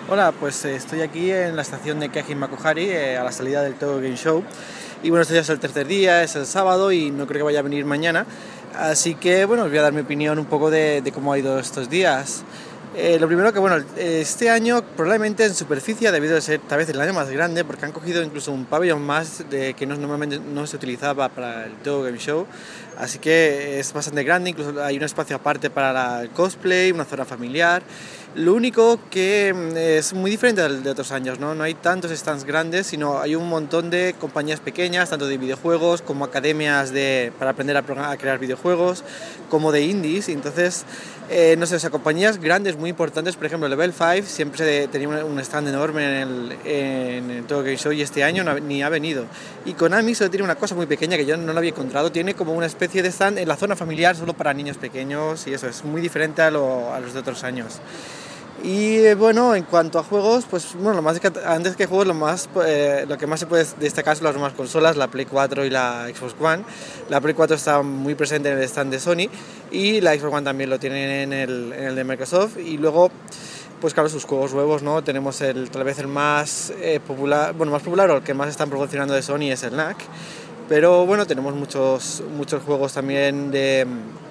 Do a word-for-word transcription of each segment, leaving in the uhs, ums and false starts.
Hola, pues eh, estoy aquí en la estación de Keiji Makuhari, eh, a la salida del Tokyo Game Show. Y bueno, este ya es el tercer día, es el sábado y no creo que vaya a venir mañana. Así que bueno, os voy a dar mi opinión un poco de, de cómo ha ido estos días. Eh, lo primero que bueno, este año probablemente en superficie ha debido de ser tal vez el año más grande, porque han cogido incluso un pabellón más de, que no, normalmente no se utilizaba para el Tokyo Game Show. Así que es bastante grande, incluso hay un espacio aparte para el cosplay, una zona familiar. Lo único que es muy diferente del de otros años, ¿no? No hay tantos stands grandes, sino hay un montón de compañías pequeñas, tanto de videojuegos como academias de, para aprender a, a crear videojuegos, como de indies. Entonces, eh, no sé, o sea, compañías grandes muy importantes, por ejemplo, Level cinco siempre se tenía un stand enorme en el, en el Tokyo Game Show y este año no, ni ha venido. Y Konami solo tiene una cosa muy pequeña que yo no lo había encontrado, tiene como una especie de stand en la zona familiar solo para niños pequeños y eso es muy diferente a, lo, a los de otros años. Y bueno, en cuanto a juegos, pues bueno, lo más antes que juegos, lo más eh, lo que más se puede destacar son las nuevas consolas, la Play cuatro y la Xbox One. La Play cuatro está muy presente en el stand de Sony y la Xbox One también lo tienen en el, en el de Microsoft. Y luego, pues claro, sus juegos nuevos, ¿no? Tenemos el tal vez el más eh, popular, bueno, más popular o el que más están promocionando de Sony es el N A C. Pero bueno, tenemos muchos, muchos juegos también de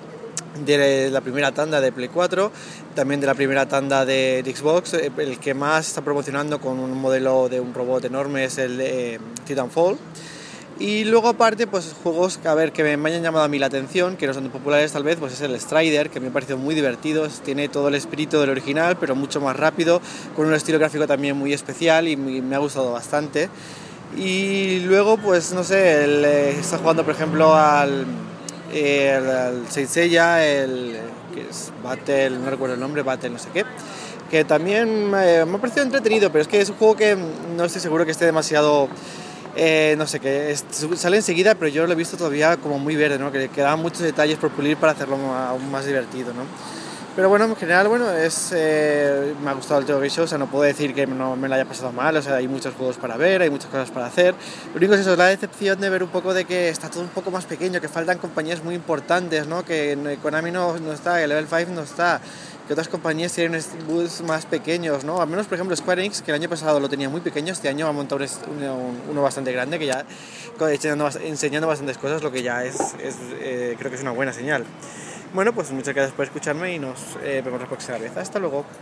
de la primera tanda de Play cuatro, también de la primera tanda de, de Xbox. El que más está promocionando con un modelo de un robot enorme es el de Titanfall. Y luego aparte, pues juegos que, a ver, que me hayan llamado a mí la atención, que no son populares tal vez, pues es el Strider, que me ha parecido muy divertido, tiene todo el espíritu del original, pero mucho más rápido, con un estilo gráfico también muy especial y muy, me ha gustado bastante. Y luego, pues no sé, el, eh, está jugando por ejemplo al el, el Saint Seiya, el que es Battle, no recuerdo el nombre, Battle no sé qué, que también eh, me ha parecido entretenido, pero es que es un juego que no estoy seguro que esté demasiado, eh, no sé, que es, sale enseguida, pero yo lo he visto todavía como muy verde, ¿no? Que quedaban muchos detalles por pulir para hacerlo aún más divertido, ¿no? Pero bueno, en general, bueno, es, eh, me ha gustado el Tokyo Game Show, o sea, no puedo decir que no me lo haya pasado mal, o sea, hay muchos juegos para ver, hay muchas cosas para hacer. Lo único es eso, es la decepción de ver un poco de que está todo un poco más pequeño, que faltan compañías muy importantes, ¿no? Que Konami no, no está, que Level cinco no está, que otras compañías tienen booths más pequeños, ¿no? Al menos, por ejemplo, Square Enix, que el año pasado lo tenía muy pequeño, este año ha montado uno, uno bastante grande, que ya enseñando, enseñando bastantes cosas, lo que ya es, es eh, creo que es una buena señal. Bueno, pues muchas gracias por escucharme y nos eh, vemos la próxima vez. Hasta luego.